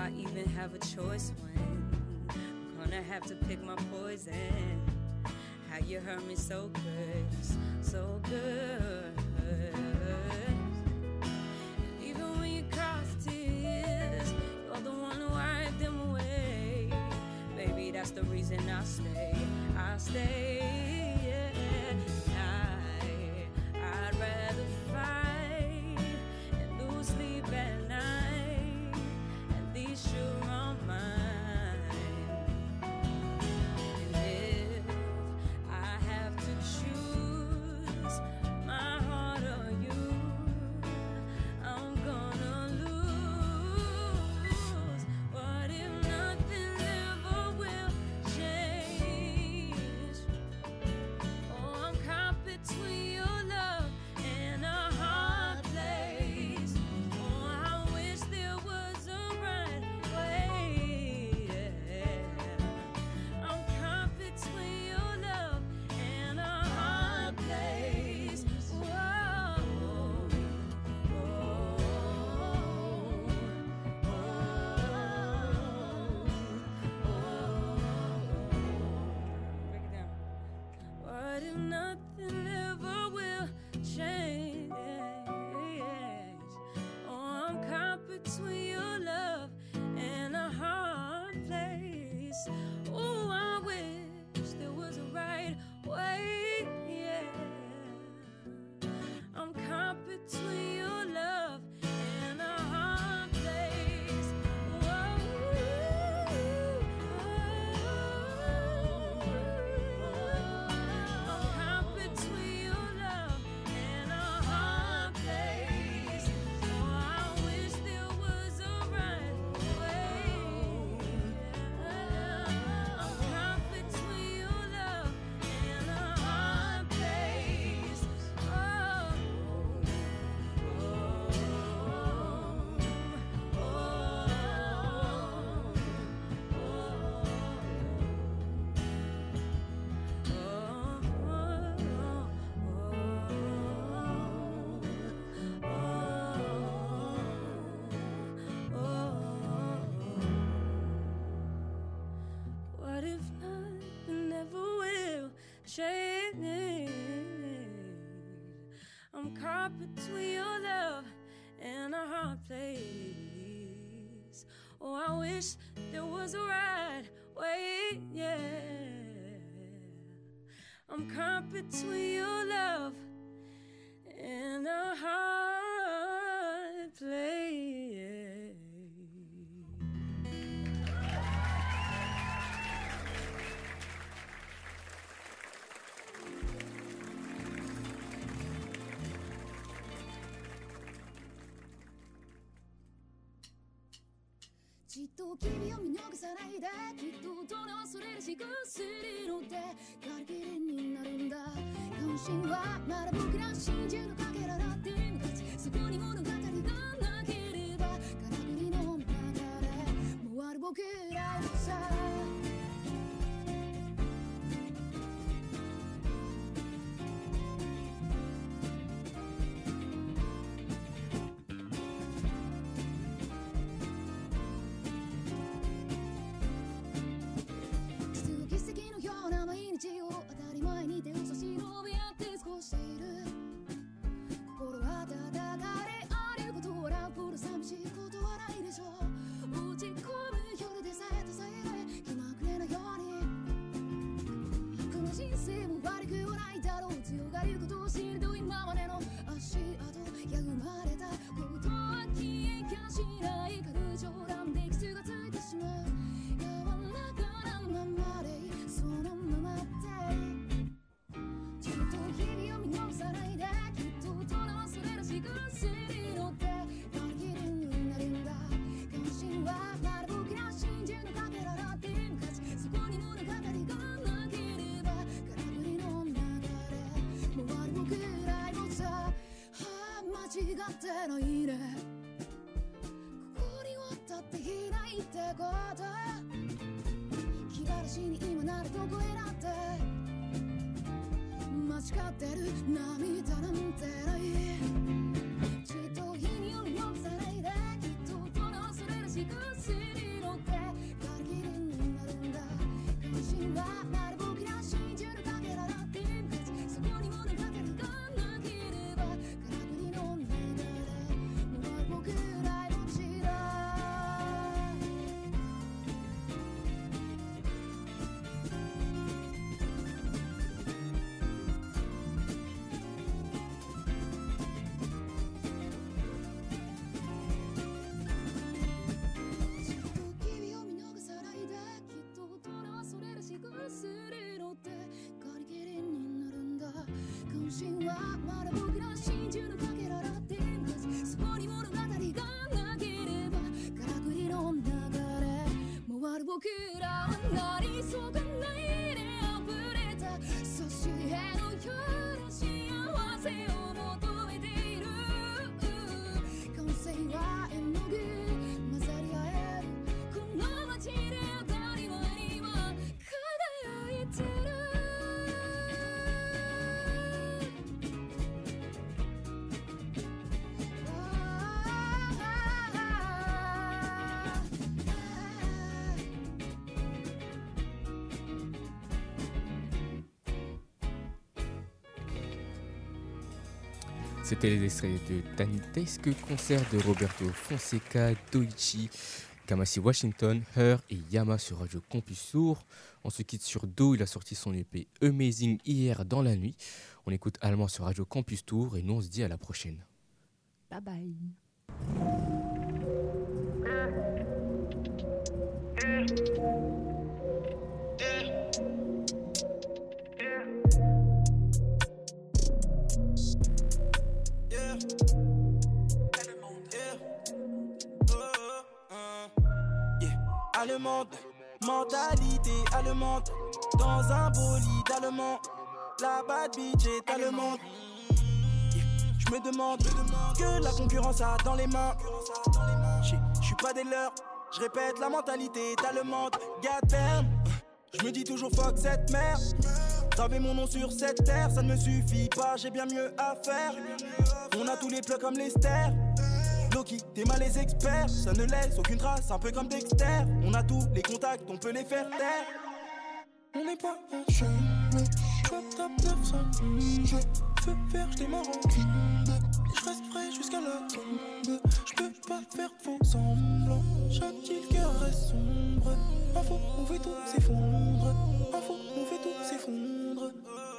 I even have a choice when I'm gonna have to pick my poison. How you hurt me so good, so good. And even when you cross tears, you're the one who wiped them away. Baby, that's the reason I stay, I stay. Yeah. I, I'd rather fight and lose sleep at night, and these should run mine. I'm caught between your love and a hard place. Oh, I wish there was a right way, yeah. I'm caught between your love and a hard place. じっと君を見逃さないできっとどれ忘れるしぐすりのでガリギリになるんだ関心はまだ僕ら真珠のかけらだって昔そこに物語がなければ空振りの流れ回る僕らをさ当たり前に手を差し伸べ合って過ごしている心はただ誰あること笑うほど寂しいことはないでしょう落ち込む夜でさえとさえが気まぐれなようにこの人生も悪くはないだろう強がることを知ると今までの足跡や生まれたことは消えかしない軽冗談で傷がついてしまう柔らかなままでそのままちょっと日々を見逃さないできっとどれ忘れるしぐすりの手ガリギリになるんだ関心はまだ僕ら真珠のかけらだって昔そこに物語がなければ空振りの流れ回る僕らもさはあ間違ってないねここに渡っていないってこと気晴らしに今なるどこへだって間違ってる涙なんてないちっと日によるよくさないできっとどれ忘れるしぐすり神話まだ僕ら真珠のかけらだってんはずそこに物語がなければからくりの流れ回る僕らはなりそうがないで溢れたそしての夜幸せを求めている完成は絵の具混ざり合えるこの街で当たり前には輝いてる C'était les extraits de Danitesque, concert de Roberto Fonseca, Doichi, Kamasi Washington, Her et Yama sur Radio Campus Tour. On se quitte sur Do, il a sorti son E P Amazing hier dans la nuit. On écoute Allemand sur Radio Campus Tour et nous on se dit à la prochaine. Bye bye. Allemande, mentalité allemande, dans un bolide allemand, la bad bitch est allemande. Yeah. Je me demande que la concurrence a dans les mains. Je suis pas des leurs, je répète la mentalité est allemande. Goddamn, je me dis toujours fuck cette merde. Graver mon nom sur cette terre, ça ne me suffit pas, j'ai bien mieux à faire. On a tous les plats comme les stères. Loki, t'es mal les experts, ça ne laisse aucune trace, un peu comme Dexter. On a tous les contacts, on peut les faire taire. On n'est pas en chambre, top top neuf cents. Je veux faire, je démarre en combe. Je reste frais jusqu'à la tombe. Je peux pas faire de faux semblants. Chaque île cœur reste sombre. Info, on fait tout s'effondre. Info, on fait tout s'effondre.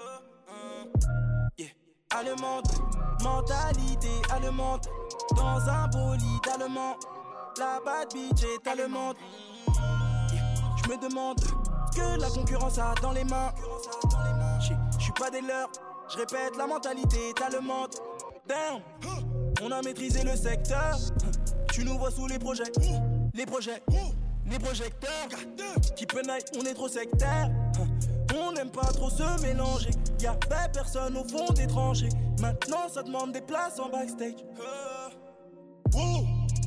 Yeah. Allemande, mentalité allemande. Dans un bolide allemand, la bad bitch est allemande. Yeah. Je me demande que la concurrence a dans les mains. Je suis pas des leurs, je répète la mentalité est allemande. Damn, on a maîtrisé le secteur. Tu nous vois sous les projets, les projets, les projecteurs. Keep an eye, on est trop sectaire. On n'aime pas trop se mélanger. Y'a pas personne au fond des tranchées. Maintenant ça demande des places en backstage. Oh.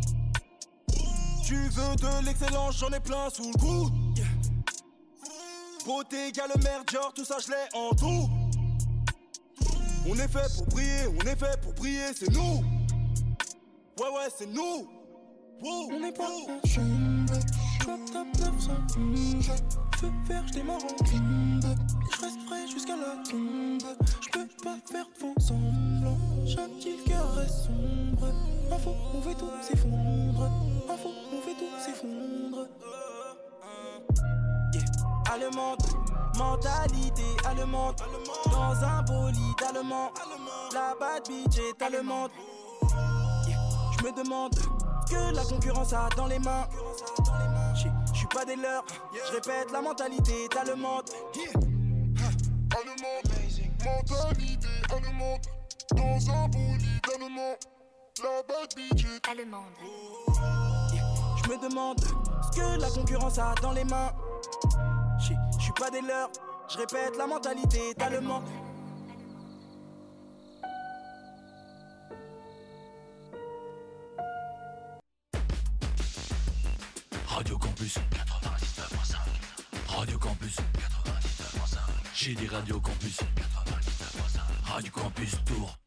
Tu veux de l'excellence, j'en ai plein sous le coude. Yeah. Beauté égale merde, genre tout ça je l'ai en tout. On est fait pour briller, on est fait pour briller, c'est nous. Ouais ouais c'est nous. Oh. On n'est pas en chambre, top top neuf cents. Je veux faire, je démarre en combe. Je reste frais jusqu'à la tombe. Je peux pas faire de faux semblants. Chaque île cœur reste sombre. Info, on fait tout s'effondre. Info, on fait tout s'effondre. Yeah. Allemande, mentalité allemande. Dans un bolide allemand, la bad bitch est allemande. Yeah. Je me demande que la concurrence a dans les mains. Je suis pas des leurs, je répète la mentalité est allemande. Yeah. Allemande, mentalité allemande. Dans un bolide allemand, la bad bitch est allemande. Yeah. Je me demande ce que la concurrence a dans les mains. Je suis pas des leurs, je répète la mentalité est allemande. Radio Campus quatre-vingt-dix-neuf virgule cinq. Radio Campus quatre-vingt-dix-neuf virgule cinq. J'ai dit Radio Campus quatre-vingt-dix-neuf virgule cinq. Radio Campus Tour.